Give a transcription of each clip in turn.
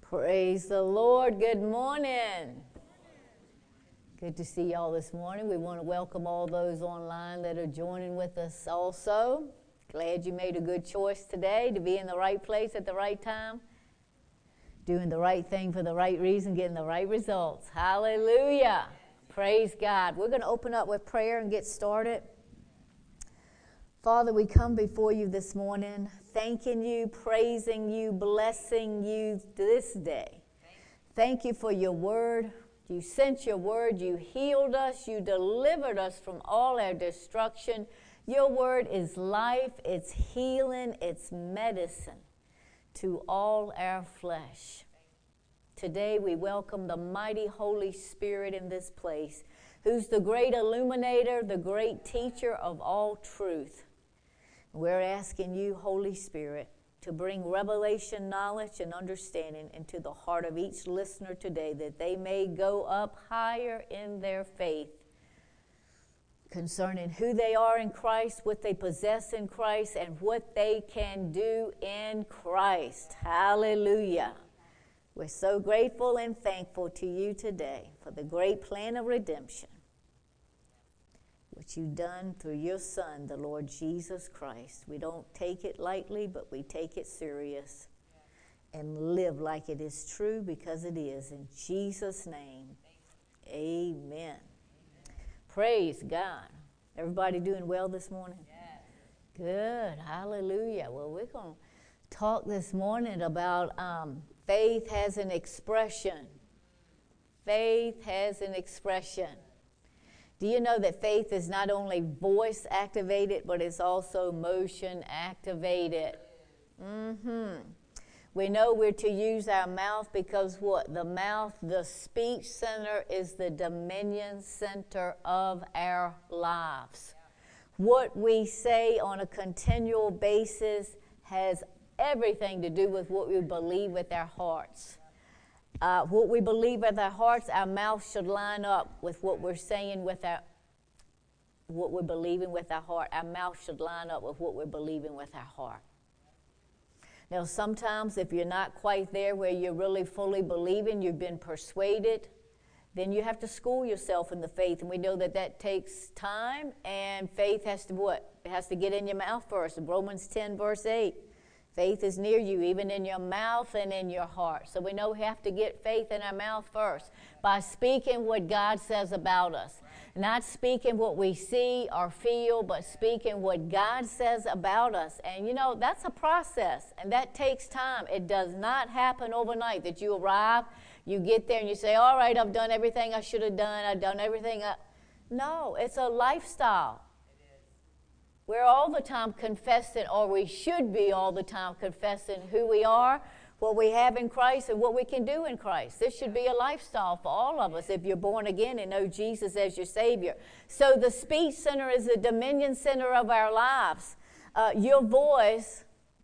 Praise the Lord. Good morning. Good to see y'all this morning. We want to welcome all those online that are joining with us also. Glad you made a good choice today to be in the right place at the right time, doing the right thing for the right reason, getting the right results. Hallelujah. Praise God. We're going to open up with prayer and get started. Father, we come before you this morning, thanking you, praising you, blessing you this day. Thank you for your word. You sent your word. You healed us. You delivered us from all our destruction. Your word is life. It's healing. It's medicine to all our flesh. Today we welcome the mighty Holy Spirit in this place, who's the great illuminator, the great teacher of all truth. We're asking you, Holy Spirit, to bring revelation, knowledge, and understanding into the heart of each listener today, that they may go up higher in their faith concerning who they are in Christ, what they possess in Christ, and what they can do in Christ. Hallelujah. We're so grateful and thankful to you today for the great plan of redemption, what you've done through your Son, the Lord Jesus Christ. We don't take it lightly, but we take it serious and live like it is true, because it is. In Jesus' name, amen. Praise God. Everybody doing well this morning? Yes. Good. Hallelujah. Well, we're going to talk this morning about faith has an expression. Faith has an expression. Do you know that faith is not only voice activated, but it's also motion activated? We know we're to use our mouth because what? The mouth, the speech center, is the dominion center of our lives. What we say on a continual basis has everything to do with what we believe with our hearts. What we believe with our hearts, our mouth should line up with what we're saying with what we're believing with our heart. Our mouth should line up with what we're believing with our heart. Now, sometimes if you're not quite there where you're really fully believing, you've been persuaded, then you have to school yourself in the faith. And we know that that takes time, and faith has to what? It has to get in your mouth first. Romans 10, verse 8. Faith is near you, even in your mouth and in your heart. So we know we have to get faith in our mouth first by speaking what God says about us. Not speaking what we see or feel, but speaking what God says about us. And you know, that's a process, and that takes time. It does not happen overnight that you arrive, you get there, and you say, all right, I've done everything I should have done. I've done everything. No, it's a lifestyle. We're all the time confessing, or we should be all the time confessing who we are, what we have in Christ, and what we can do in Christ. This should be a lifestyle for all of us if you're born again and know Jesus as your Savior. So the speech center is the dominion center of our lives. Your voice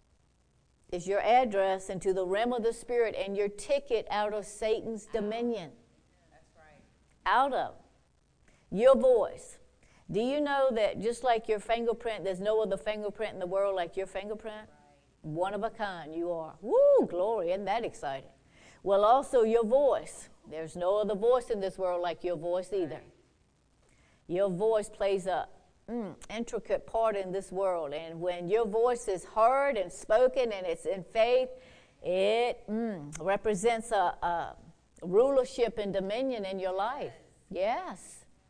is your address into the realm of the Spirit and your ticket out of Satan's dominion. That's right. Out of your voice. Do you know that just like your fingerprint, there's no other fingerprint in the world like your fingerprint? Right. One of a kind you are. Woo, glory, isn't that exciting? Well, also your voice. There's no other voice in this world like your voice either. Your voice plays a intricate part in this world. And when your voice is heard and spoken and it's in faith, it represents a rulership and dominion in your life. Yes.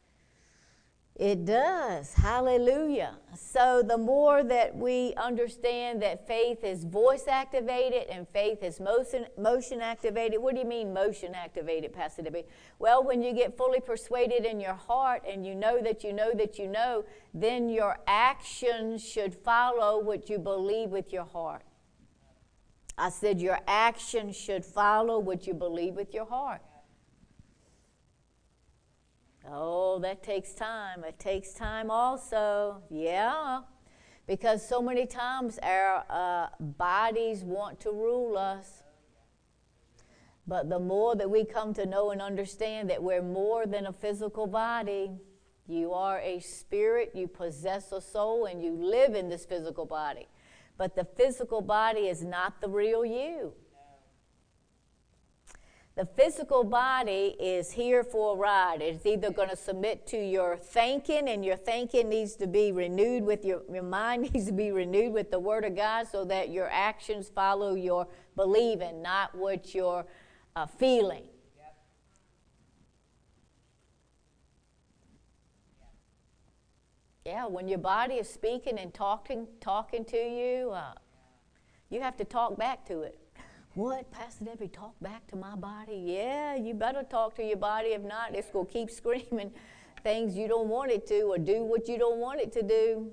It does. Hallelujah. So the more that we understand that faith is voice activated and faith is motion activated. What do you mean motion activated, Pastor Debbie? Well, when you get fully persuaded in your heart and you know that you know that you know, then your actions should follow what you believe with your heart. I said your actions should follow what you believe with your heart. Oh, that takes time. It takes time also. Yeah. Because so many times our bodies want to rule us. But the more that we come to know and understand that we're more than a physical body, you are a spirit, you possess a soul, and you live in this physical body. But the physical body is not the real you. The physical body is here for a ride. It's either going to submit to your thinking, and your thinking needs to be renewed with your mind needs to be renewed with the Word of God so that your actions follow your believing, not what you're feeling. Yeah, when your body is speaking and talking to you, you have to talk back to it. What, Pastor Debbie, talk back to my body? Yeah, you better talk to your body. If not, it's going to keep screaming things you don't want it to or do what you don't want it to do.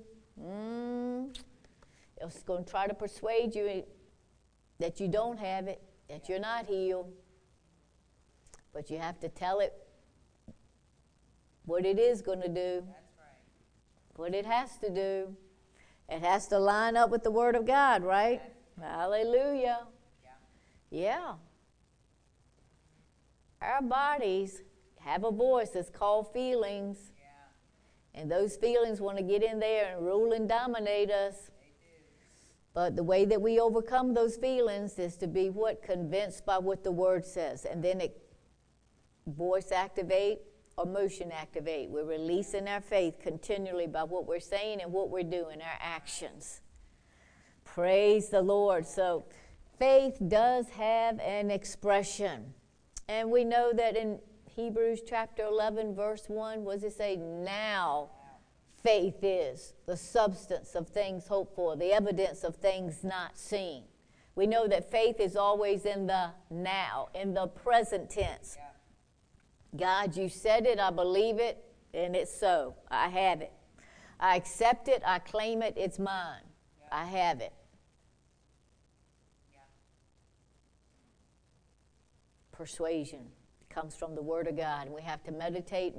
It's going to try to persuade you that you don't have it, that you're not healed. But you have to tell it what it is going to do, what it has to do. It has to line up with the Word of God, right? Hallelujah. Yeah. Our bodies have a voice that's called feelings. Yeah. And those feelings want to get in there and rule and dominate us. They do. But the way that we overcome those feelings is to be what? Convinced by what the Word says. And then it voice activate or motion activate. We're releasing our faith continually by what we're saying and what we're doing, our actions. Praise the Lord. So faith does have an expression. And we know that in Hebrews chapter 11, verse 1, what does it say? Now faith is the substance of things hoped for, the evidence of things not seen. We know that faith is always in the now, in the present tense. God, you said it, I believe it, and it's so. I have it. I accept it, I claim it, it's mine. I have it. Persuasion comes from the Word of God. And we have to meditate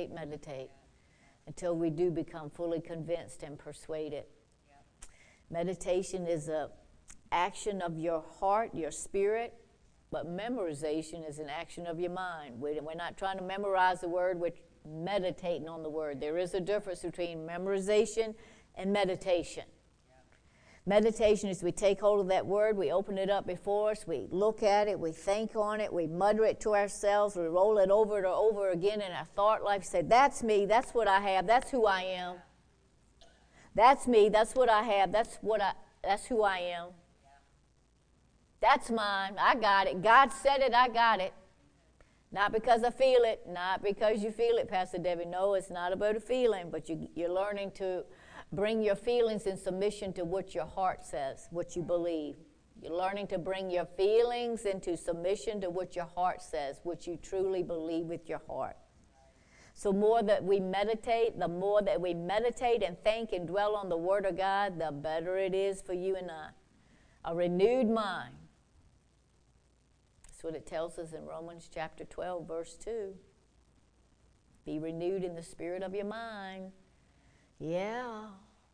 until we do become fully convinced and persuaded. Meditation is an action of your heart, your spirit, but memorization is an action of your mind. We're not trying to memorize the Word, we're meditating on the Word. There is a difference between memorization and meditation. Meditation is we take hold of that Word, we open it up before us, we look at it, we think on it, we mutter it to ourselves, we roll it over and over again in our thought life, say, that's me, that's what I have, that's who I am. That's me, that's what I have, that's who I am. That's mine, I got it. God said it, I got it. Not because I feel it, not because you feel it, Pastor Debbie. No, it's not about a feeling, but you're learning to bring your feelings in submission to what your heart says, what you believe. You're learning to bring your feelings into submission to what your heart says, what you truly believe with your heart. So the more that we meditate and think and dwell on the Word of God, the better it is for you and I. A renewed mind. That's what it tells us in Romans chapter 12, verse 2. Be renewed in the spirit of your mind. Yeah.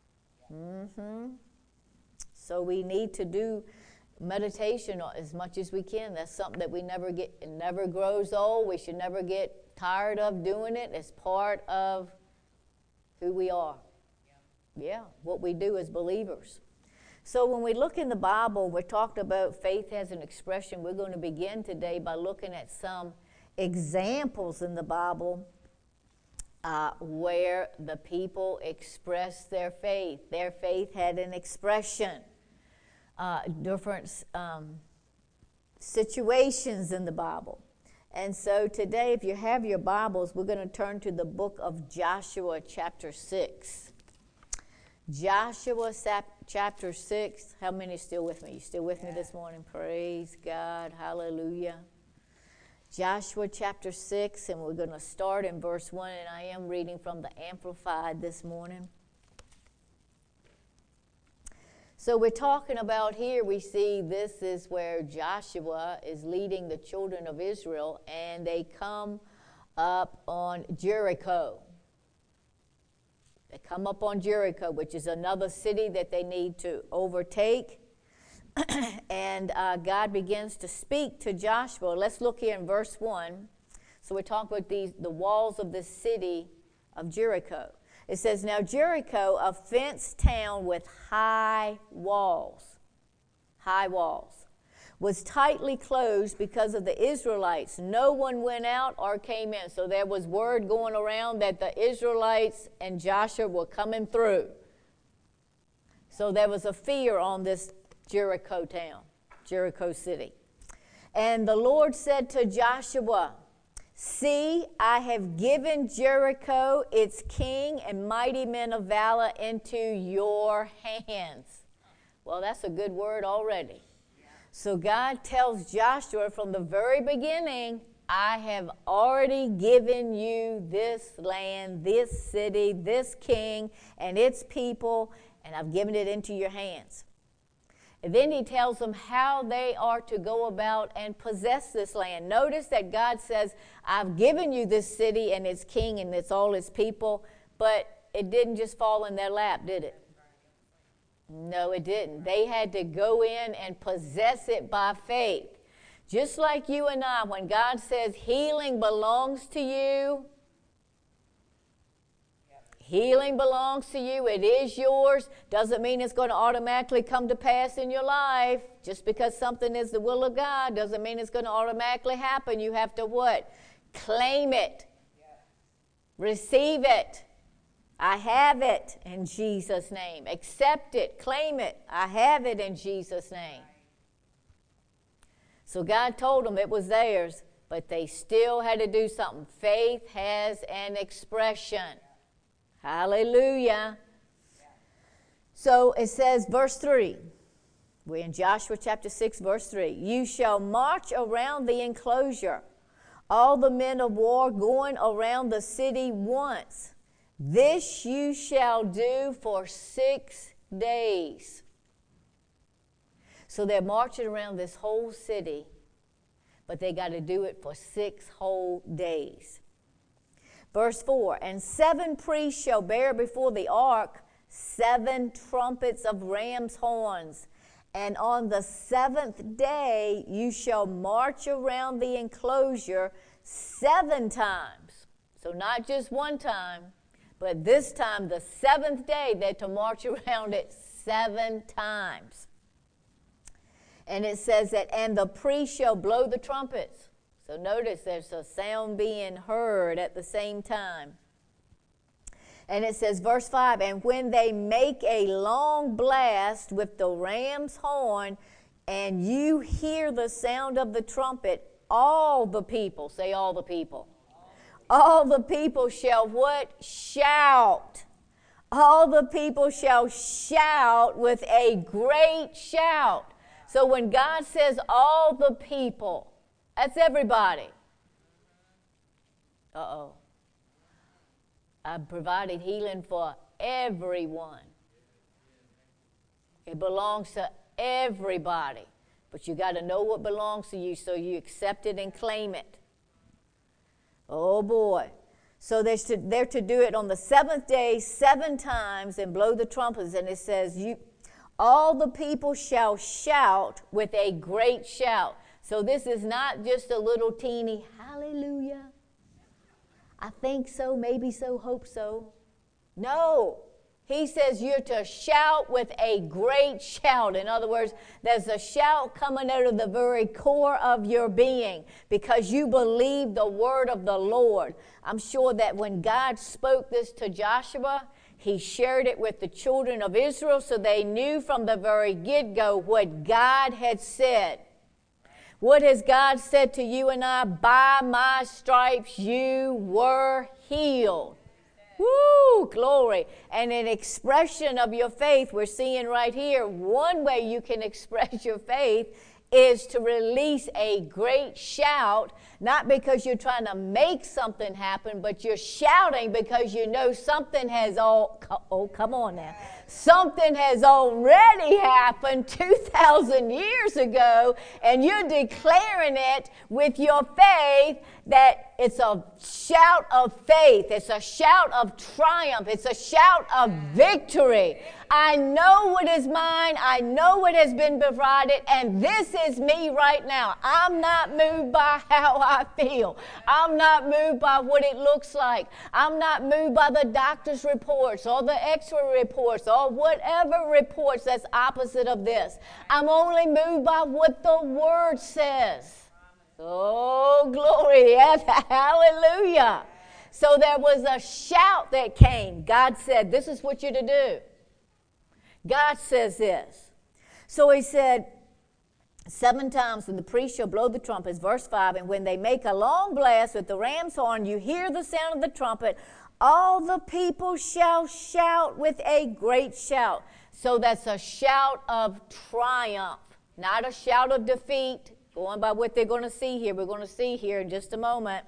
So we need to do meditation as much as we can. That's something that we never get, it never grows old. We should never get tired of doing it. It's part of who we are. Yeah, what we do as believers. So when we look in the Bible, we're talking about faith has an expression. We're going to begin today by looking at some examples in the Bible where the people expressed their faith. Their faith had an expression. Different situations in the Bible. And so today, if you have your Bibles, we're going to turn to the book of Joshua chapter 6. Joshua chapter 6. How many are still with me? You still with me this morning? Praise God. Hallelujah. Joshua chapter 6, and we're going to start in verse 1, and I am reading from the Amplified this morning. So we're talking about here, we see this is where Joshua is leading the children of Israel, and they come up on Jericho. They come up on Jericho, which is another city that they need to overtake. And God begins to speak to Joshua. Let's look here in verse 1. So we're talking about the walls of the city of Jericho. It says, now Jericho, a fenced town with high walls, was tightly closed because of the Israelites. No one went out or came in. So there was word going around that the Israelites and Joshua were coming through. So there was a fear on this Jericho town, Jericho city. And the Lord said to Joshua, "See, I have given Jericho, its king, and mighty men of valor into your hands." Well, that's a good word already. So God tells Joshua from the very beginning, I have already given you this land, this city, this king, and its people, and I've given it into your hands. And then he tells them how they are to go about and possess this land. Notice that God says, I've given you this city and its king and it's all its people, but it didn't just fall in their lap, did it? No, it didn't. They had to go in and possess it by faith. Just like you and I, when God says healing belongs to you, healing belongs to you, it is yours, doesn't mean it's going to automatically come to pass in your life. Just because something is the will of God doesn't mean it's going to automatically happen. You have to what? Claim it. Receive it. I have it in Jesus' name. Accept it. Claim it. I have it in Jesus' name. So God told them it was theirs, but they still had to do something. Faith has an expression. Hallelujah. So it says, verse 3. We're in Joshua chapter 6, verse 3. You shall march around the enclosure, all the men of war going around the city once. This you shall do for 6 days. So they're marching around this whole city, but they got to do it for 6 whole days. Verse 4, and 7 priests shall bear before the ark 7 trumpets of ram's horns. And on the 7th day you shall march around the enclosure 7 times. So not just one time, but this time, the 7th day, they're to march around it 7 times. And it says that, and the priest shall blow the trumpets. So notice there's a sound being heard at the same time. And it says, verse 5, and when they make a long blast with the ram's horn, and you hear the sound of the trumpet, all the people, say all the people. All the people shall what? Shout. All the people shall shout with a great shout. So when God says all the people, that's everybody. Uh-oh. I've provided healing for everyone. It belongs to everybody. But you got to know what belongs to you so you accept it and claim it. Oh boy. So they're to do it on the 7th day 7 times and blow the trumpets. And it says, all the people shall shout with a great shout. So this is not just a little teeny hallelujah. I think so, maybe so, hope so. No. He says you're to shout with a great shout. In other words, there's a shout coming out of the very core of your being because you believe the word of the Lord. I'm sure that when God spoke this to Joshua, he shared it with the children of Israel so they knew from the very get-go what God had said. What has God said to you and I? By my stripes you were healed. Woo, glory. And an expression of your faith, we're seeing right here, one way you can express your faith is to release a great shout, not because you're trying to make something happen, but you're shouting because you know something has come on now. Something has already happened 2,000 years ago, and you're declaring it with your faith that it's a shout of faith. It's a shout of triumph. It's a shout of victory. I know what is mine. I know what has been provided, and this is me right now. I'm not moved by how I feel. I'm not moved by what it looks like. I'm not moved by the doctor's reports or the x-ray reports or or whatever reports that's opposite of this. I'm only moved by what the Word says. Oh, glory. Yes, hallelujah. So there was a shout that came. God said, this is what you're to do. God says this. So he said, 7 times, and the priest shall blow the trumpets, verse 5, and when they make a long blast with the ram's horn, you hear the sound of the trumpet, all the people shall shout with a great shout. So that's a shout of triumph, not a shout of defeat, going by what they're going to see here. We're going to see here in just a moment.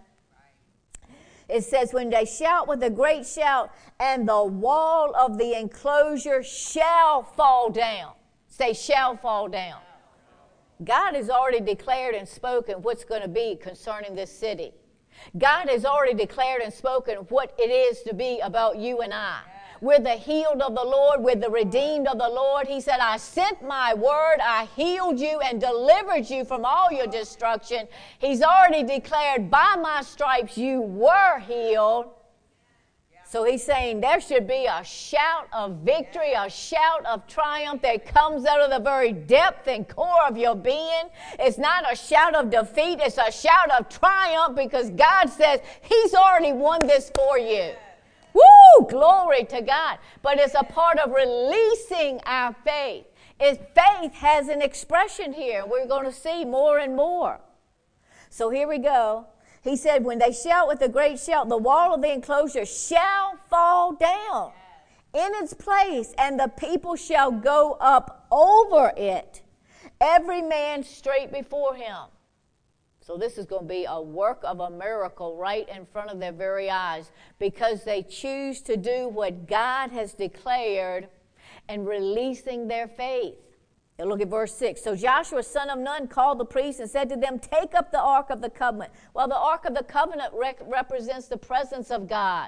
It says, when they shout with a great shout, and the wall of the enclosure shall fall down. Say, shall fall down. God has already declared and spoken what's going to be concerning this city. God has already declared and spoken what it is to be about you and I. We're the healed of the Lord. We're the redeemed of the Lord. He said, I sent my word. I healed you and delivered you from all your destruction. He's already declared, by my stripes you were healed. So he's saying there should be a shout of victory, a shout of triumph that comes out of the very depth and core of your being. It's not a shout of defeat. It's a shout of triumph because God says he's already won this for you. Woo! Glory to God. But it's a part of releasing our faith. Faith has an expression here. We're going to see more and more. So here we go. He said, when they shout with a great shout, the wall of the enclosure shall fall down in its place, and the people shall go up over it, every man straight before him. So this is going to be a work of a miracle right in front of their very eyes because they choose to do what God has declared and releasing their faith. Now look at verse 6. So Joshua, son of Nun, called the priests and said to them, take up the Ark of the Covenant. Well, the Ark of the Covenant represents the presence of God.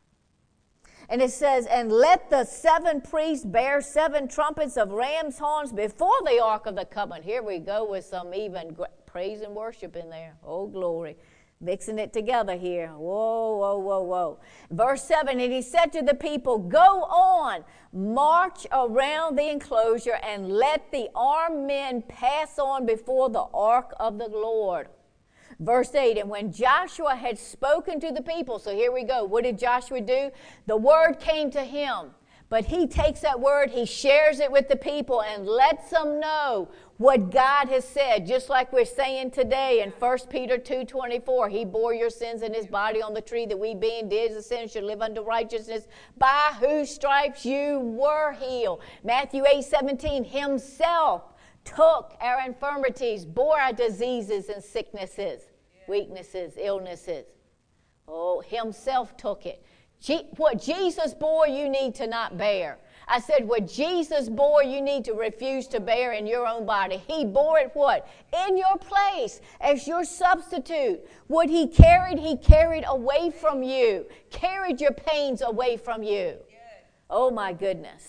And it says, and let the 7 priests bear 7 trumpets of ram's horns before the Ark of the Covenant. Here we go with some even praise and worship in there. Oh, glory. Mixing it together here. Whoa, whoa, whoa, whoa. Verse 7, and he said to the people, go on, march around the enclosure, and let the armed men pass on before the ark of the Lord. Verse 8, and when Joshua had spoken to the people, so here we go. What did Joshua do? The word came to him. But he takes that word, he shares it with the people and lets them know what God has said. Just like we're saying today in 1 Peter 2:24, he bore your sins in his body on the tree, that we being dead to sin should live unto righteousness, by whose stripes you were healed. Matthew 8:17, himself took our infirmities, bore our diseases and sicknesses, weaknesses, illnesses. Oh, himself took it. What Jesus bore, you need to not bear. I said, what Jesus bore, you need to refuse to bear in your own body. He bore it what? In your place as your substitute. What he carried away from you. Carried your pains away from you. Oh, my goodness.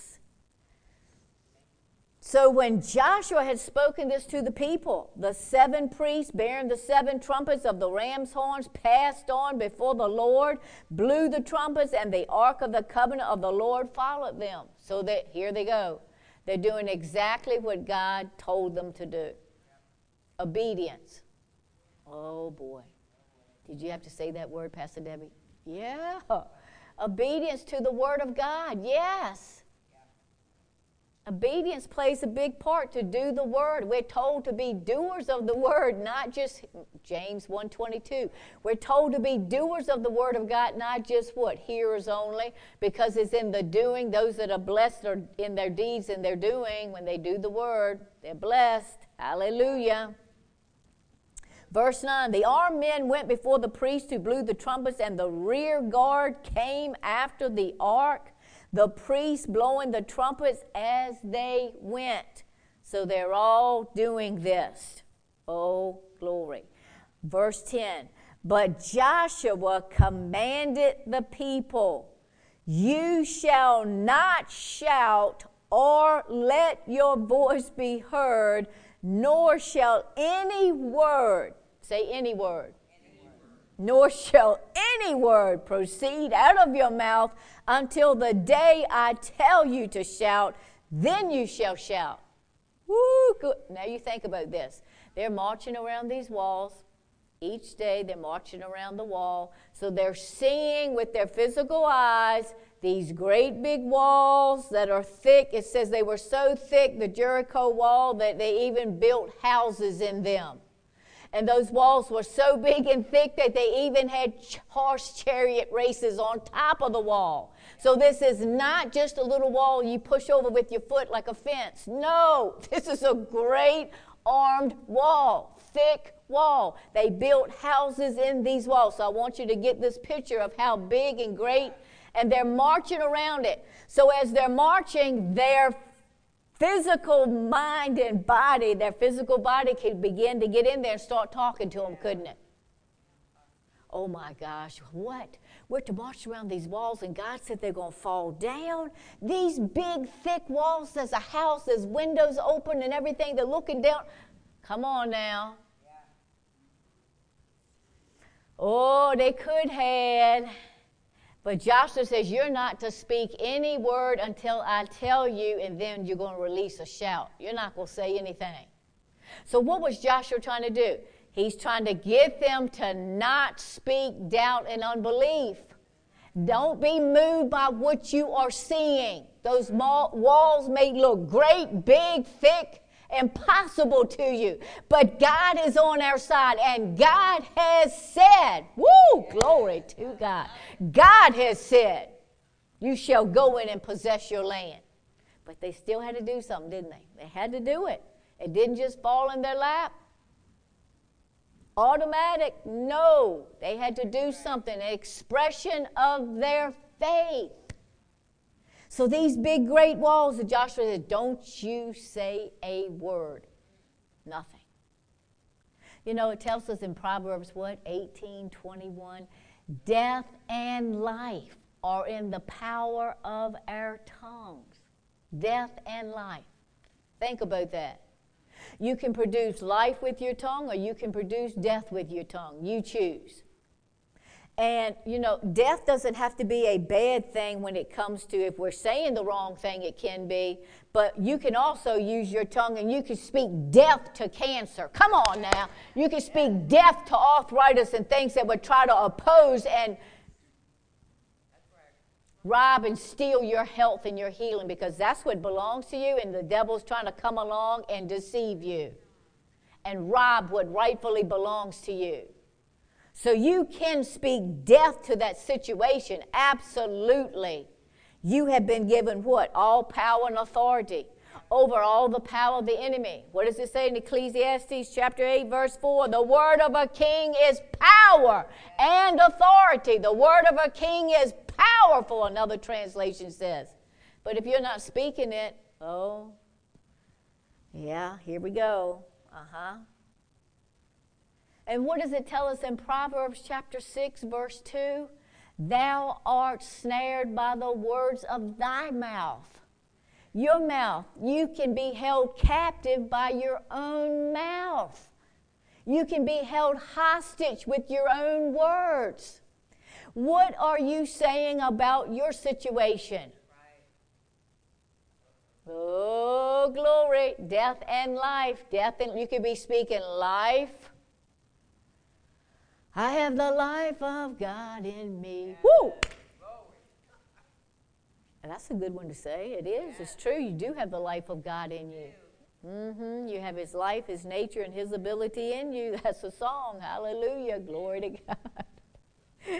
So when Joshua had spoken this to the people, the 7 priests bearing the 7 trumpets of the ram's horns passed on before the Lord, blew the trumpets, and the ark of the covenant of the Lord followed them. So that here they go. They're doing exactly what God told them to do. Obedience. Oh, boy. Did you have to say that word, Pastor Debbie? Yeah. Obedience to the word of God. Yes. Obedience plays a big part to do the word. We're told to be doers of the word, not just James 1:22. We're told to be doers of the word of God, not just what? Hearers only, because it's in the doing. Those that are blessed are in their deeds and their doing. When they do the word, they're blessed. Hallelujah. Verse 9, the armed men went before the priests who blew the trumpets, and the rear guard came after the ark, the priests blowing the trumpets as they went. So they're all doing this. Oh, glory. Verse 10, but Joshua commanded the people, you shall not shout or let your voice be heard, nor shall any word, say any word, nor shall any word proceed out of your mouth until the day I tell you to shout, then you shall shout. Woo, good. Now you think about this. They're marching around these walls. Each day they're marching around the wall. So they're seeing with their physical eyes these great big walls that are thick. It says they were so thick, the Jericho wall, that they even built houses in them. And those walls were so big and thick that they even had horse chariot races on top of the wall. So this is not just a little wall you push over with your foot like a fence. No, this is a great armed wall, thick wall. They built houses in these walls. So I want you to get this picture of how big and great, and they're marching around it. So as they're marching, their physical mind and body, their physical body could begin to get in there and start talking to them, couldn't it? Oh my gosh, what? We're to march around these walls and God said they're going to fall down. These big, thick walls, there's a house, there's windows open and everything. They're looking down. Come on now. Oh, they could have. But Joshua says, you're not to speak any word until I tell you, and then you're going to release a shout. You're not going to say anything. So what was Joshua trying to do? He's trying to get them to not speak doubt and unbelief. Don't be moved by what you are seeing. Those walls may look great, big, thick, impossible to you. But God is on our side, and God has said, woo, glory to God. God has said, you shall go in and possess your land. But they still had to do something, didn't they? They had to do it. It didn't just fall in their lap. Automatic, no. They had to do something, an expression of their faith. So these big, great walls that Joshua said, don't you say a word. Nothing. You know, it tells us in Proverbs, 18:21, death and life are in the power of our tongues. Death and life. Think about that. You can produce life with your tongue or you can produce death with your tongue. You choose. And, you know, death doesn't have to be a bad thing when it comes to, if we're saying the wrong thing, it can be. But you can also use your tongue and you can speak death to cancer. Come on now. You can speak death to arthritis and things that would try to oppose and rob and steal your health and your healing, because that's what belongs to you, and the devil's trying to come along and deceive you and rob what rightfully belongs to you. So you can speak death to that situation, absolutely. You have been given what? All power and authority over all the power of the enemy. What does it say in Ecclesiastes chapter 8, verse 4? The word of a king is power and authority. The word of a king is powerful, another translation says. But if you're not speaking it, oh, yeah, here we go. And what does it tell us in Proverbs chapter 6, verse 2? Thou art snared by the words of thy mouth. Your mouth, you can be held captive by your own mouth. You can be held hostage with your own words. What are you saying about your situation? Oh, glory. Death and life. Death and you could be speaking life. I have the life of God in me. Woo! And that's a good one to say. It is. It's true. You do have the life of God in you. You have His life, His nature, and His ability in you. That's a song. Hallelujah. Glory to God.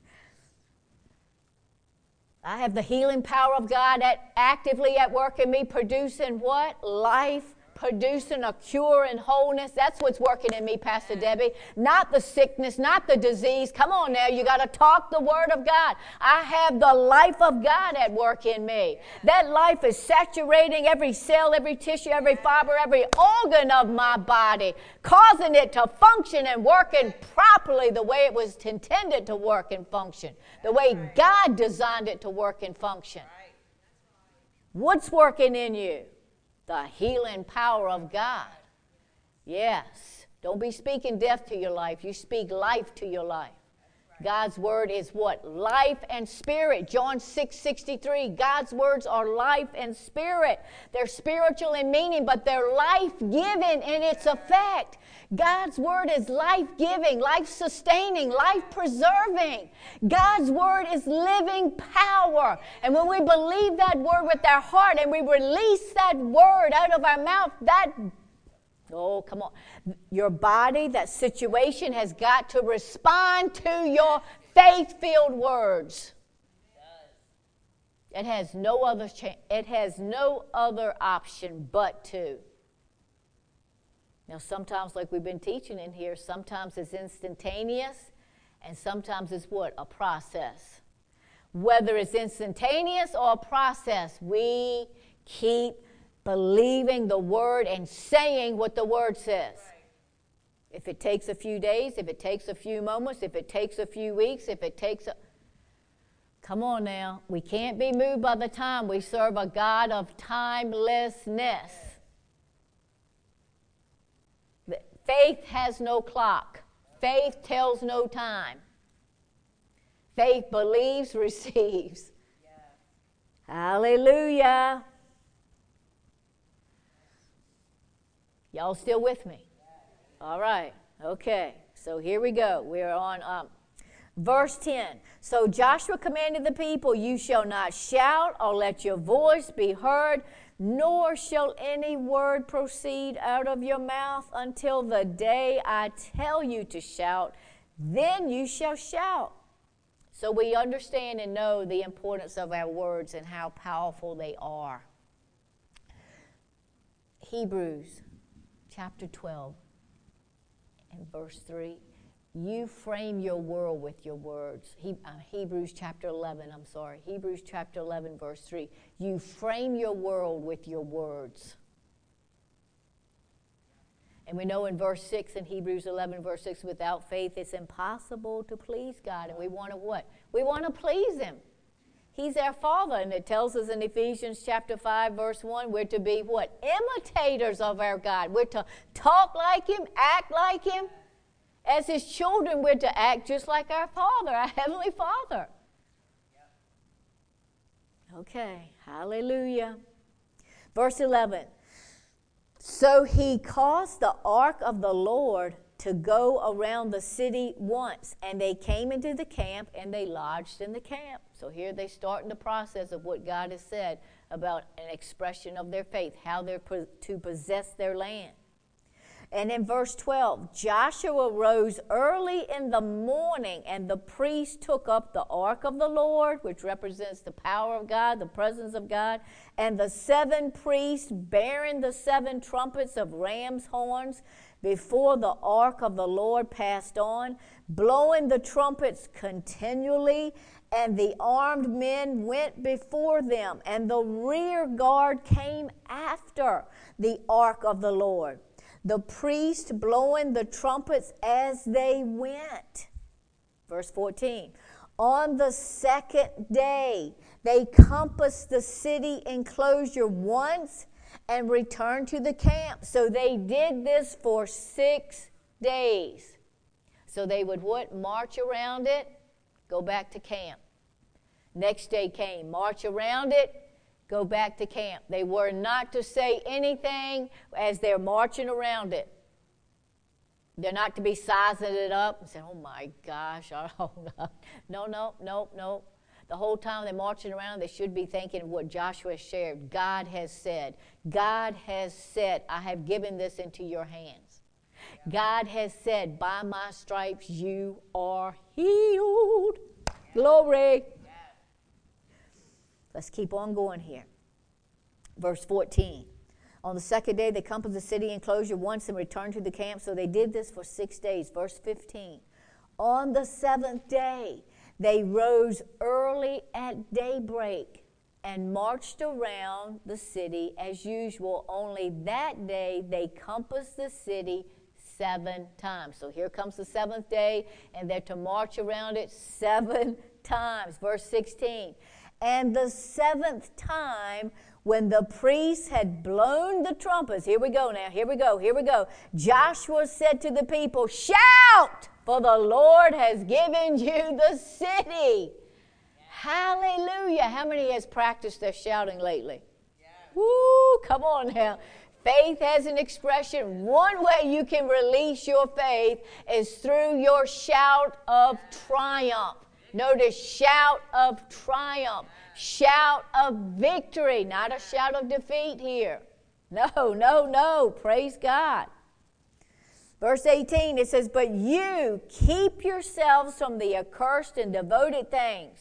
I have the healing power of God actively at work in me, producing what? Life, producing a cure and wholeness. That's what's working in me, Pastor Debbie. Not the sickness, not the disease. Come on now, you got to talk the word of God. I have the life of God at work in me. That life is saturating every cell, every tissue, every fiber, every organ of my body, causing it to function and working properly the way it was intended to work and function, the way God designed it to work and function. What's working in you? The healing power of God. Yes. Don't be speaking death to your life. You speak life to your life. God's word is what? Life and spirit. John 6:63. God's words are life and spirit. They're spiritual in meaning, but they're life-giving in its effect. God's word is life-giving, life-sustaining, life-preserving. God's word is living power. And when we believe that word with our heart and we release that word out of our mouth, oh, come on. Your body, that situation has got to respond to your faith-filled words. It has no other option but to. Now, sometimes, like we've been teaching in here, sometimes it's instantaneous, and sometimes it's what? A process. Whether it's instantaneous or a process, we keep believing the word and saying what the word says. If it takes a few days, if it takes a few moments, if it takes a few weeks, if it takes come on now. We can't be moved by the time. We serve a God of timelessness. Faith has no clock. Faith tells no time. Faith believes, receives. Hallelujah. Y'all still with me? All right. Okay. So here we go. We're on verse 10. So Joshua commanded the people, you shall not shout or let your voice be heard, nor shall any word proceed out of your mouth until the day I tell you to shout. Then you shall shout. So we understand and know the importance of our words and how powerful they are. Hebrews chapter 12 and verse 3. You frame your world with your words. Hebrews chapter 11, Hebrews chapter 11, verse 3. You frame your world with your words. And we know in verse 6, in Hebrews 11, verse 6, without faith it's impossible to please God. And we want to what? We want to please Him. He's our Father. And it tells us in Ephesians chapter 5, verse 1, we're to be what? Imitators of our God. We're to talk like Him, act like Him. As His children, we're to act just like our Father, our Heavenly Father. Okay, hallelujah. Verse 11. So He caused the ark of the Lord to go around the city once, and they came into the camp, and they lodged in the camp. So here they start in the process of what God has said about an expression of their faith, how they're to possess their land. And in verse 12, Joshua rose early in the morning, and the priest took up the ark of the Lord, which represents the power of God, the presence of God, and the 7 priests bearing the 7 trumpets of ram's horns before the ark of the Lord passed on, blowing the trumpets continually, and the armed men went before them, and the rear guard came after the ark of the Lord. The priest blowing the trumpets as they went. Verse 14. On the second day, they compassed the city enclosure once and returned to the camp. So they did this for 6 days. So they would what? March around it, go back to camp. Next day came, march around it, go back to camp. They were not to say anything as they're marching around it. They're not to be sizing it up and saying, oh my gosh, no. The whole time they're marching around, they should be thinking what Joshua shared. God has said, I have given this into your hands. God has said, by my stripes you are healed. Glory. Let's keep on going here. Verse 14. On the second day, they compassed the city enclosure once and returned to the camp. So they did this for 6 days. Verse 15. On the 7th day, they rose early at daybreak and marched around the city as usual. Only that day, they compassed the city 7 times. So here comes the 7th day, and they're to march around it 7 times. Verse 16. And the 7th time, When the priests had blown the trumpets, here we go now, here we go. Joshua said to the people, shout, for the Lord has given you the city. Hallelujah. How many has practiced their shouting lately? Woo, come on now. Faith has an expression. One way you can release your faith is through your shout of triumph. Notice, shout of triumph. Shout of victory. Not a shout of defeat here. No. Praise God. Verse 18, it says, but you keep yourselves from the accursed and devoted things.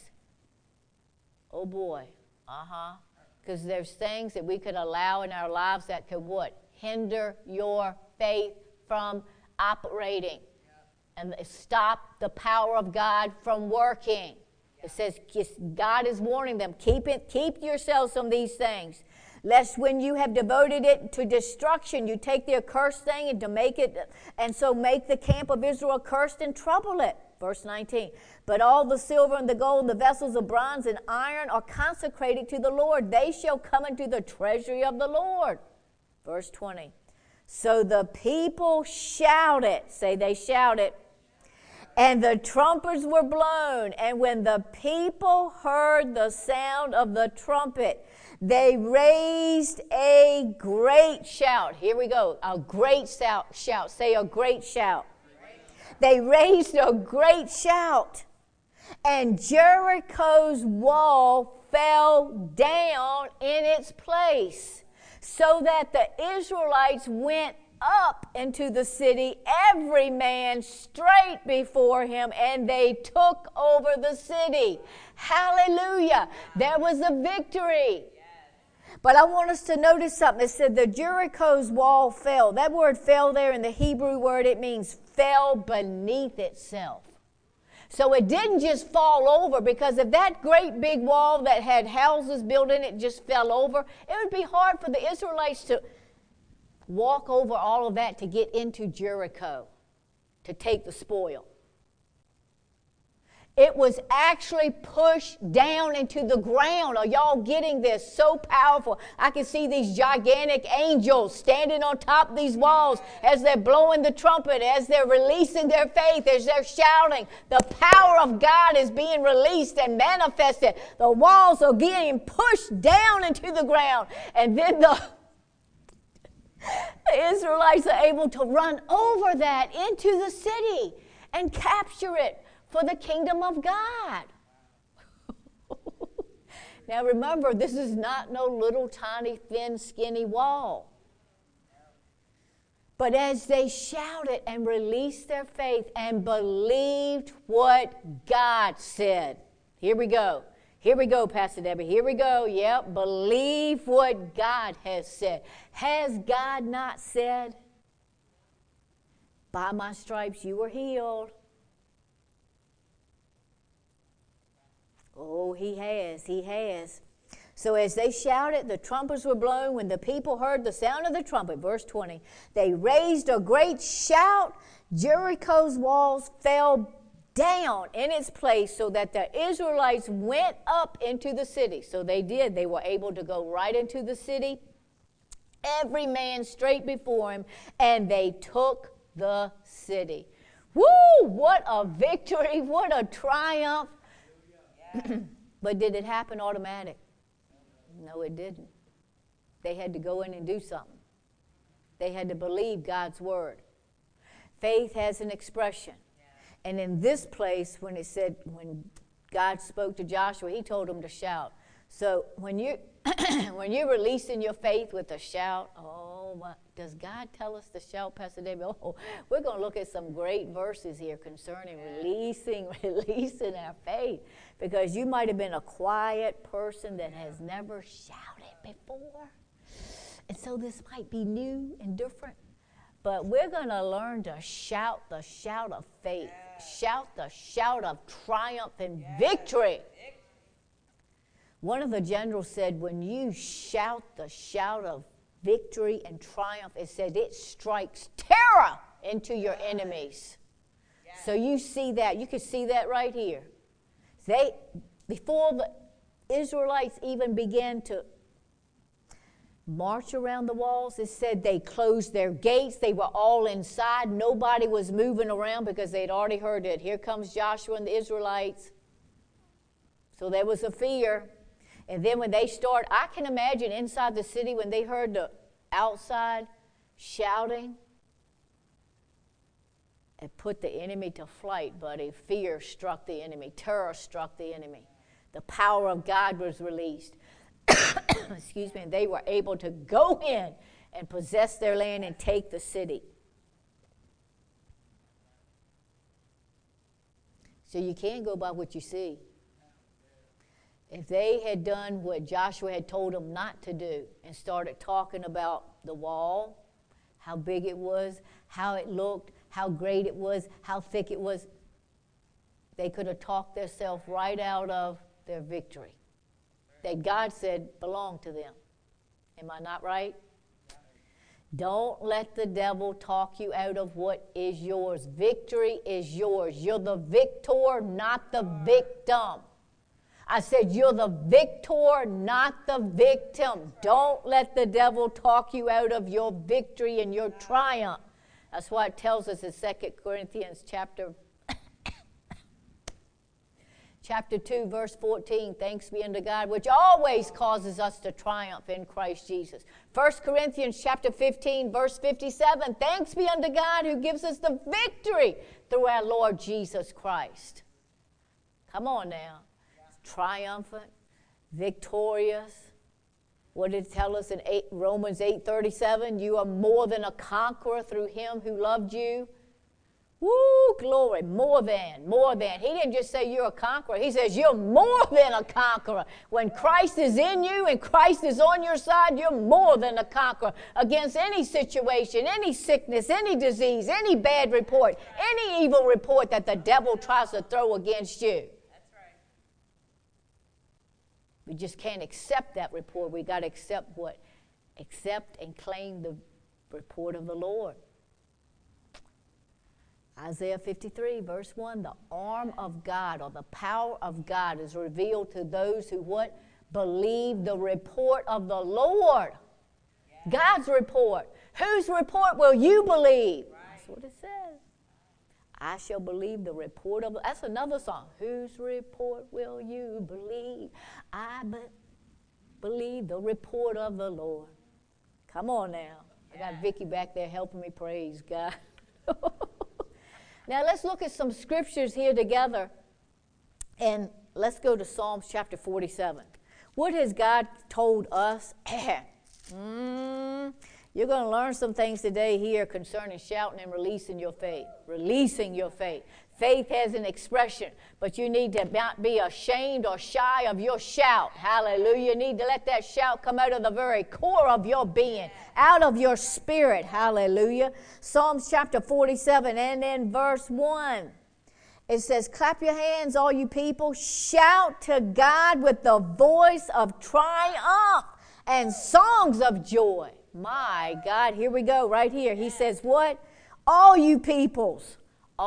Oh boy. Because there's things that we could allow in our lives that could what? Hinder your faith from operating. And stop the power of God from working. It says God is warning them, keep yourselves from these things, lest when you have devoted it to destruction, you take the accursed thing and make the camp of Israel accursed and trouble it. Verse 19, but all the silver and the gold, the vessels of bronze and iron are consecrated to the Lord. They shall come into the treasury of the Lord. Verse 20, so the people shouted, say they shouted, and the trumpets were blown. And when the people heard the sound of the trumpet, they raised a great shout. Here we go, a great shout. Say a great shout. They raised a great shout, and Jericho's wall fell down in its place, so that the Israelites went up into the city, every man straight before him, and they took over the city. Hallelujah. There was a victory. But I want us to notice something. It said the Jericho's wall fell. That word fell there in the Hebrew word, it means fell beneath itself. So it didn't just fall over, because if that great big wall that had houses built in it just fell over, it would be hard for the Israelites to walk over all of that to get into Jericho to take the spoil. It was actually pushed down into the ground. Are y'all getting this? So powerful. I can see these gigantic angels standing on top of these walls as they're blowing the trumpet, as they're releasing their faith, as they're shouting. The power of God is being released and manifested. The walls are getting pushed down into the ground. And then the Israelites are able to run over that into the city and capture it for the kingdom of God. Now remember, this is not no little tiny thin skinny wall. But as they shouted and released their faith and believed what God said. Here we go, Pastor Debbie. Here we go. Yep, believe what God has said. Has God not said, by my stripes you were healed? Oh, he has. So as they shouted, the trumpets were blown. When the people heard the sound of the trumpet, verse 20, they raised a great shout. Jericho's walls fell down in its place, so that the Israelites went up into the city. So they did. They were able to go right into the city, every man straight before him, and they took the city. Woo! What a victory. What a triumph. But did it happen automatic? No, it didn't. They had to go in and do something. They had to believe God's word. Faith has an expression. And in this place, when when God spoke to Joshua, he told him to shout. So when you're releasing your faith with a shout, does God tell us to shout, Pastor David? Oh, we're going to look at some great verses here concerning releasing our faith. Because you might have been a quiet person that has never shouted before. And so this might be new and different. But we're going to learn to shout the shout of faith. Shout the shout of triumph and victory. One of the generals said, when you shout the shout of victory and triumph, it said it strikes terror into your enemies. So you see that. You can see that right here. Before the Israelites even began to march around the walls. It said they closed their gates. They were all inside. Nobody was moving around because they'd already heard it. Here comes Joshua and the Israelites. So there was a fear. And then when they start, I can imagine inside the city when they heard the outside shouting, it put the enemy to flight, buddy. Fear struck the enemy. Terror struck the enemy. The power of God was released. Excuse me. And they were able to go in and possess their land and take the city. So you can't go by what you see. If they had done what Joshua had told them not to do and started talking about the wall, how big it was, how it looked, how great it was, how thick it was, they could have talked themselves right out of their victory that God said belonged to them. Am I not right? Don't let the devil talk you out of what is yours. Victory is yours. You're the victor, not the victim. I said, you're the victor, not the victim. Don't let the devil talk you out of your victory and your triumph. That's why it tells us in 2 Corinthians chapter 2, verse 14, thanks be unto God, which always causes us to triumph in Christ Jesus. 1 Corinthians chapter 15, verse 57, thanks be unto God who gives us the victory through our Lord Jesus Christ. Come on now. Triumphant, victorious. What did it tell us in Romans 8:37? You are more than a conqueror through him who loved you. Woo, glory, more than. He didn't just say you're a conqueror. He says you're more than a conqueror. When Christ is in you and Christ is on your side, you're more than a conqueror against any situation, any sickness, any disease, any bad report, any evil report that the devil tries to throw against you. We just can't accept that report. We got to accept what? Accept and claim the report of the Lord. Isaiah 53, verse 1, the arm of God or the power of God is revealed to those who what? Believe the report of the Lord. Yeah. God's report. Whose report will you believe? Right. That's what it says. I shall believe the report of... That's another song. Whose report will you believe? I believe the report of the Lord. Come on now. Yeah. I got Vicki back there helping me, praise God. Now let's look at some scriptures here together. And let's go to Psalms chapter 47. What has God told us? You're going to learn some things today here concerning shouting and releasing your faith. Releasing your faith. Faith has an expression, but you need to not be ashamed or shy of your shout. Hallelujah. You need to let that shout come out of the very core of your being, out of your spirit. Hallelujah. Psalms chapter 47 and in verse 1. It says, clap your hands, all you people. Shout to God with the voice of triumph and songs of joy. My God, here we go, right here. He says what? All you peoples,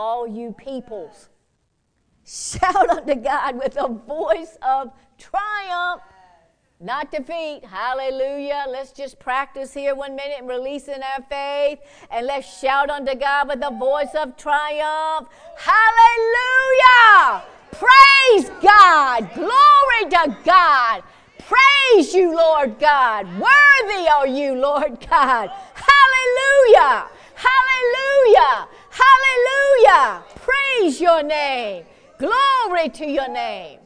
shout unto God with a voice of triumph, not defeat. Hallelujah. Let's just practice here 1 minute and releasing our faith. And let's shout unto God with a voice of triumph. Hallelujah. Praise God. Glory to God. Praise you, Lord God. Worthy are you, Lord God. Hallelujah. Hallelujah. Hallelujah. Praise your name. Glory to your name.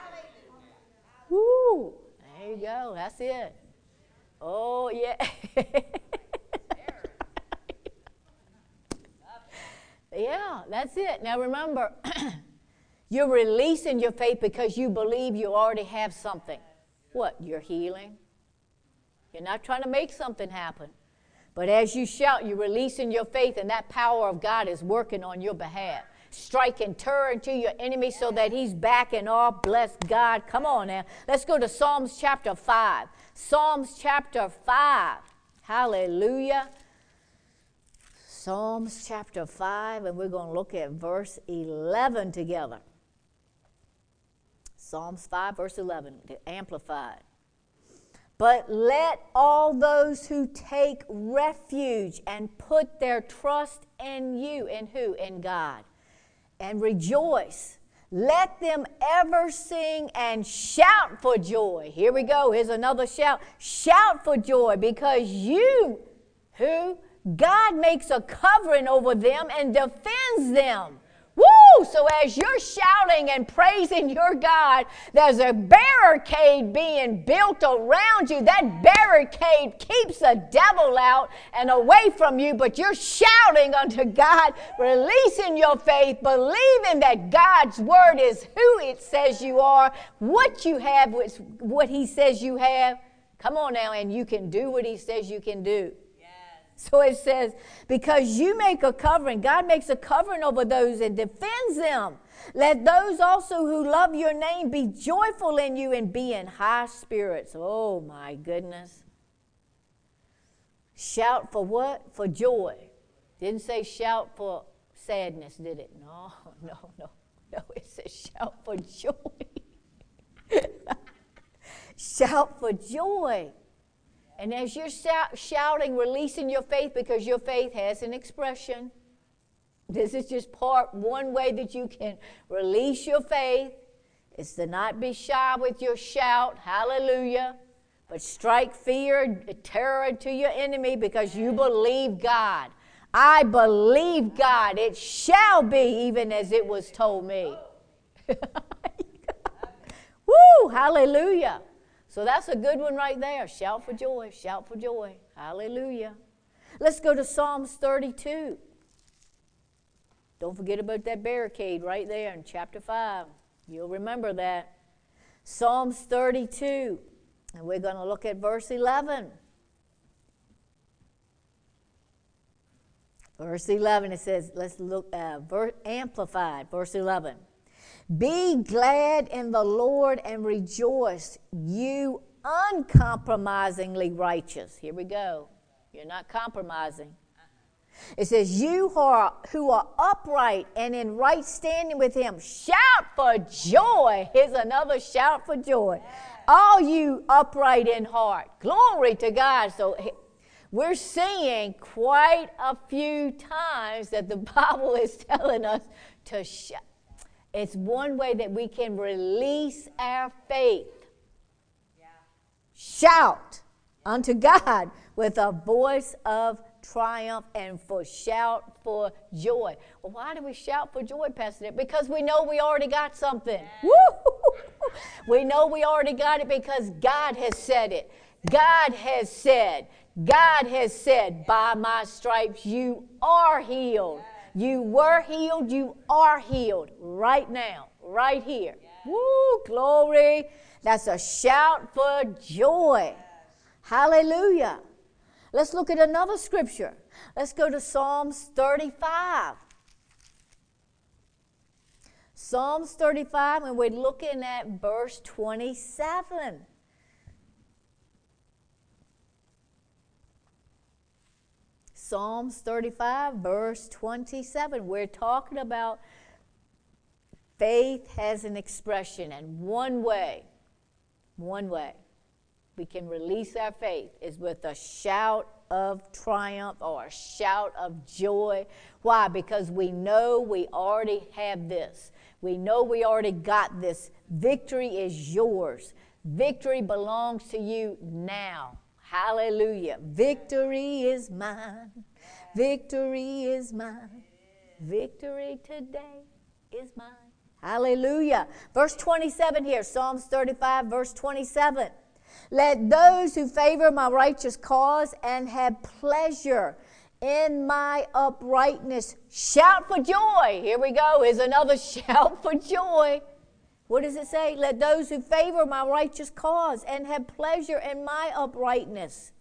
Woo. There you go. That's it. Oh, yeah. Yeah, that's it. Now remember, you're releasing your faith because you believe you already have something. What? Your healing. You're not trying to make something happen. But as you shout, you're releasing your faith, and that power of God is working on your behalf. Striking terror into your enemy so that he's backing off. Bless God. Come on now. Let's go to Psalms chapter 5. Psalms chapter 5. Hallelujah. Psalms chapter 5, and we're going to look at verse 11 together. Psalms 5, verse 11, Amplified. But let all those who take refuge and put their trust in you, in who? In God, and rejoice. Let them ever sing and shout for joy. Here we go. Here's another shout. Shout for joy because you, who? God makes a covering over them and defends them. Woo! So as you're shouting and praising your God, there's a barricade being built around you. That barricade keeps the devil out and away from you, but you're shouting unto God, releasing your faith, believing that God's word is who it says you are, what you have, what he says you have. Come on now, and you can do what he says you can do. So it says, because you make a covering, God makes a covering over those and defends them. Let those also who love your name be joyful in you and be in high spirits. Oh my goodness. Shout for what? For joy. Didn't say shout for sadness, did it? No. It says shout for joy. Shout for joy. And as you're shouting, releasing your faith, because your faith has an expression. This is just one way that you can release your faith. Is to not be shy with your shout, hallelujah, but strike fear, terror to your enemy because you believe God. I believe God. It shall be even as it was told me. Woo, hallelujah. So that's a good one right there. Shout for joy, shout for joy. Hallelujah. Let's go to Psalms 32. Don't forget about that barricade right there in chapter 5. You'll remember that. Psalms 32. And we're going to look at verse 11. Verse 11, it says, let's look, amplified, verse 11. Be glad in the Lord and rejoice, you uncompromisingly righteous. Here we go. You're not compromising. It says, you who are upright and in right standing with him, shout for joy. Here's another shout for joy. All you upright in heart. Glory to God. So we're seeing quite a few times that the Bible is telling us to shout. It's one way that we can release our faith. Yeah. Shout unto God with a voice of triumph and shout for joy. Well, why do we shout for joy, Pastor Nick? Because we know we already got something. Yeah. Woo! We know we already got it because God has said it. God has said, by my stripes you are healed. You were healed, you are healed right now, right here. Yes. Woo, glory. That's a shout for joy. Yes. Hallelujah. Let's look at another scripture. Let's go to Psalms 35. Psalms 35, and we're looking at verse 27. Psalms 35, verse 27. We're talking about faith has an expression, and one way we can release our faith is with a shout of triumph or a shout of joy. Why? Because we know we already have this. We know we already got this. Victory is yours. Victory belongs to you now. Hallelujah. Victory is mine. Victory is mine. Victory today is mine. Hallelujah. Verse 27 here, Psalms 35, verse 27. Let those who favor my righteous cause and have pleasure in my uprightness shout for joy. Here we go. Here's another shout for joy. What does it say? Let those who favor my righteous cause and have pleasure in my uprightness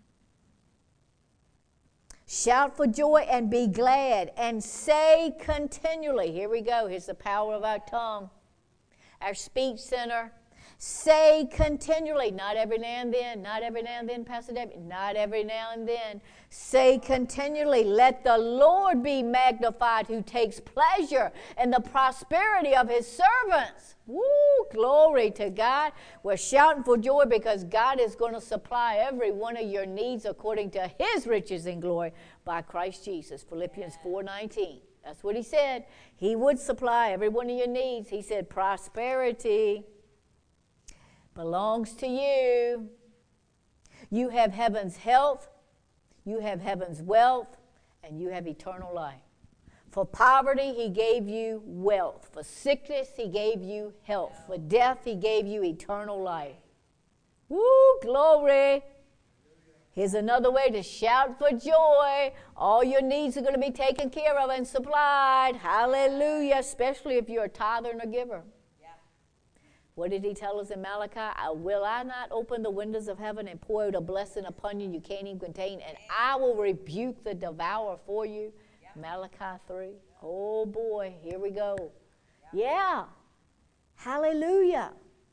shout for joy and be glad and say continually. Here we go. Here's the power of our tongue. Our speech center Say continually, not every now and then, not every now and then, Pastor David, not every now and then. Say continually, let the Lord be magnified who takes pleasure in the prosperity of his servants. Woo, glory to God. We're shouting for joy because God is going to supply every one of your needs according to his riches and glory by Christ Jesus. Philippians 4:19. That's what he said. He would supply every one of your needs. He said prosperity belongs to you. You have heaven's health, you have heaven's wealth, and you have eternal life. For poverty, he gave you wealth. For sickness, he gave you health. For death, he gave you eternal life. Woo, glory. Here's another way to shout for joy. All your needs are going to be taken care of and supplied. Hallelujah, especially if you're a tither and a giver. What did he tell us in Malachi? Will I not open the windows of heaven and pour out a blessing upon you can't even contain, and I will rebuke the devourer for you? Yep. Malachi 3. Oh boy, here we go. Yep. Yeah. Hallelujah.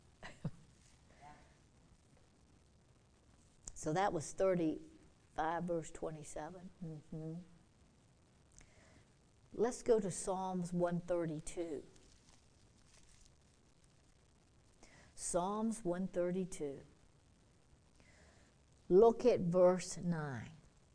So that was 35, verse 27. Mm-hmm. Let's go to Psalms 132. Psalms 132. Look at verse 9.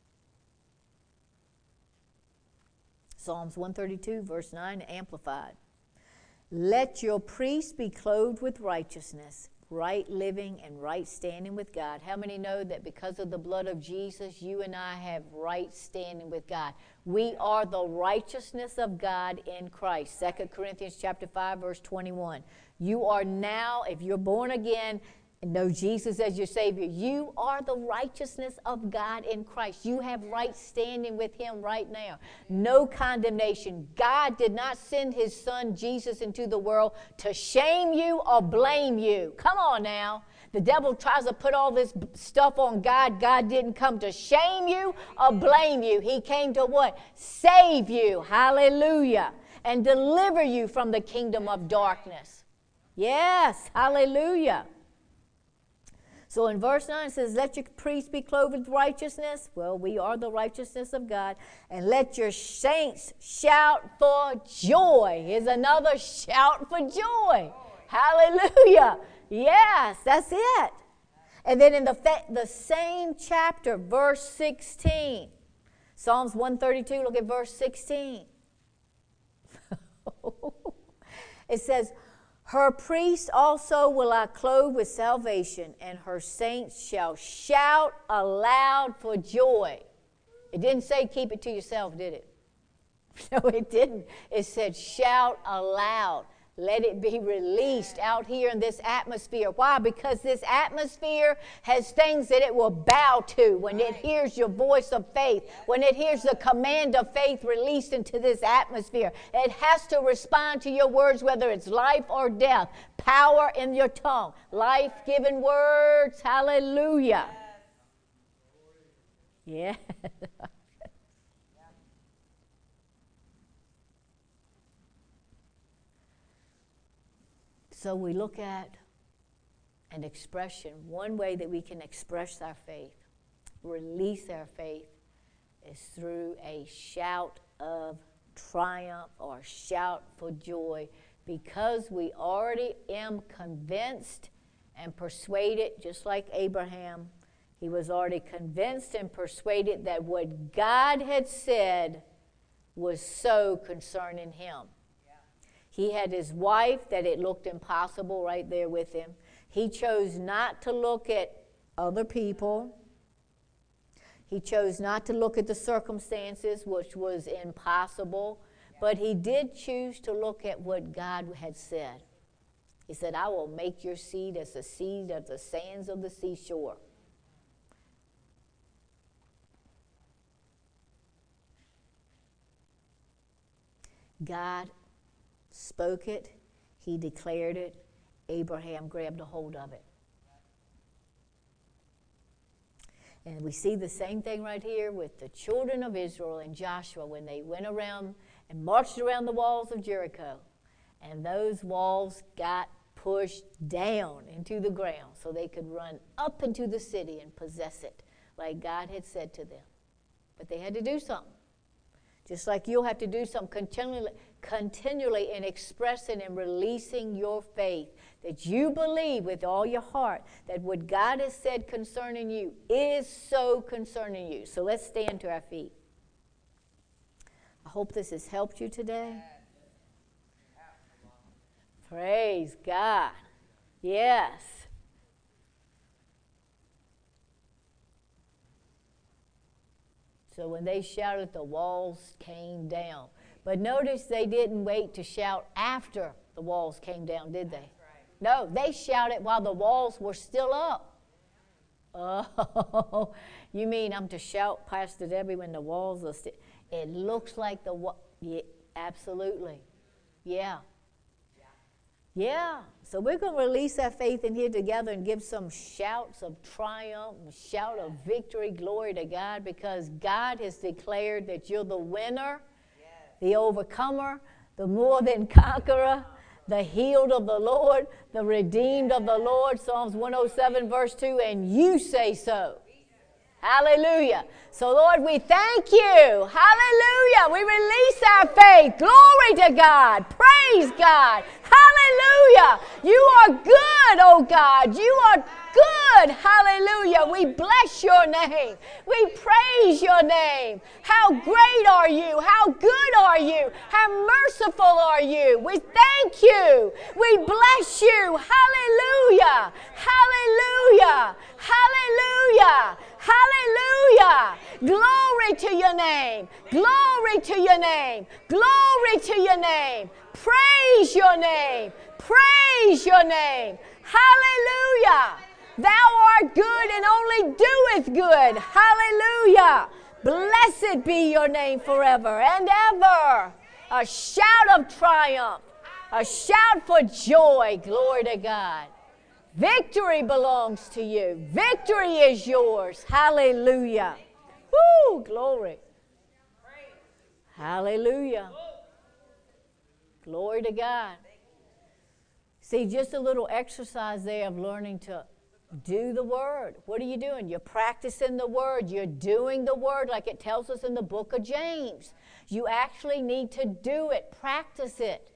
Psalms 132, verse 9, amplified. Let your priests be clothed with righteousness, right living and right standing with God. How many know that because of the blood of Jesus, you and I have right standing with God? We are the righteousness of God in Christ. 2 Corinthians chapter 5, verse 21. You are now, if you're born again and know Jesus as your Savior, you are the righteousness of God in Christ. You have right standing with him right now. No condemnation. God did not send his son Jesus into the world to shame you or blame you. Come on now. The devil tries to put all this stuff on God. God didn't come to shame you or blame you. He came to what? Save you. Hallelujah. And deliver you from the kingdom of darkness. Yes, hallelujah. So in verse 9 it says, let your priests be clothed with righteousness. Well, we are the righteousness of God. And let your saints shout for joy. Here's another shout for joy. Hallelujah. Yes, that's it. And then in the same chapter, verse 16, Psalms 132, look at verse 16. It says, her priests also will I clothe with salvation, and her saints shall shout aloud for joy. It didn't say keep it to yourself, did it? No, it didn't. It said shout aloud. Let it be released out here in this atmosphere. Why? Because this atmosphere has things that it will bow to when it hears your voice of faith, when it hears the command of faith released into this atmosphere. It has to respond to your words, whether it's life or death. Power in your tongue. Life-giving words. Hallelujah. Yeah. So we look at an expression. One way that we can express our faith, release our faith, is through a shout of triumph or shout for joy, because we already am convinced and persuaded, just like Abraham. He was already convinced and persuaded that what God had said was so concerning him. He had his wife that it looked impossible right there with him. He chose not to look at other people. He chose not to look at the circumstances, which was impossible. But he did choose to look at what God had said. He said, I will make your seed as the seed of the sands of the seashore. God spoke it, he declared it, Abraham grabbed a hold of it. And we see the same thing right here with the children of Israel and Joshua when they went around and marched around the walls of Jericho. And those walls got pushed down into the ground so they could run up into the city and possess it like God had said to them. But they had to do something. Just like you'll have to do something continually in expressing and releasing your faith, that you believe with all your heart that what God has said concerning you is so concerning you. So let's stand to our feet. I hope this has helped you today. Praise God. Yes. So when they shouted, the walls came down. But notice they didn't wait to shout after the walls came down, did they? No, they shouted while the walls were still up. Oh, you mean I'm to shout, Pastor Debbie, when the walls are still? It looks like yeah, absolutely. Yeah. Yeah. So we're going to release our faith in here together and give some shouts of triumph, and shout of victory, glory to God, because God has declared that you're the winner, the overcomer, the more than conqueror, the healed of the Lord, the redeemed of the Lord, Psalms 107 verse 2, and you say so. Hallelujah. So, Lord, we thank you. Hallelujah. We release our faith. Glory to God. Praise God. Hallelujah. You are good, oh God. You are good. Hallelujah. We bless your name. We praise your name. How great are you? How good are you? How merciful are you? We thank you. We bless you. Hallelujah. Hallelujah. Hallelujah. Hallelujah. Glory to your name. Glory to your name. Glory to your name. Praise your name. Praise your name. Hallelujah. Thou art good and only doeth good. Hallelujah. Blessed be your name forever and ever. A shout of triumph. A shout for joy. Glory to God. Victory belongs to you. Victory is yours. Hallelujah. Woo, glory. Hallelujah. Glory to God. See, just a little exercise there of learning to do the word. What are you doing? You're practicing the word. You're doing the word like it tells us in the book of James. You actually need to do it. Practice it.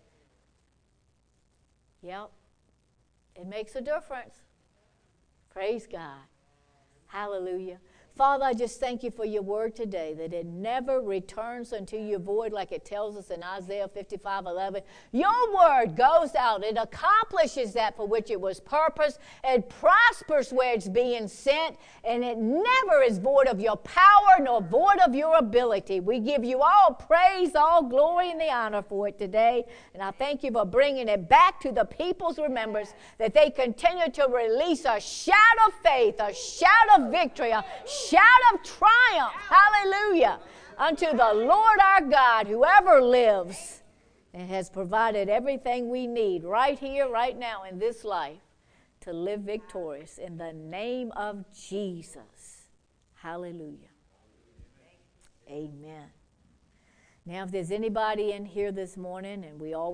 Yep. It makes a difference. Praise God. Hallelujah. Father, I just thank you for your word today, that it never returns unto you void, like it tells us in Isaiah 55:11. Your word goes out. It accomplishes that for which it was purposed. It prospers where it's being sent, and it never is void of your power nor void of your ability. We give you all praise, all glory, and the honor for it today. And I thank you for bringing it back to the people's remembrance, that they continue to release a shout of faith, a shout of victory, a shout of triumph, hallelujah, unto the Lord our God, who ever lives and has provided everything we need right here, right now in this life to live victorious in the name of Jesus. Hallelujah. Amen. Now, if there's anybody in here this morning, and we always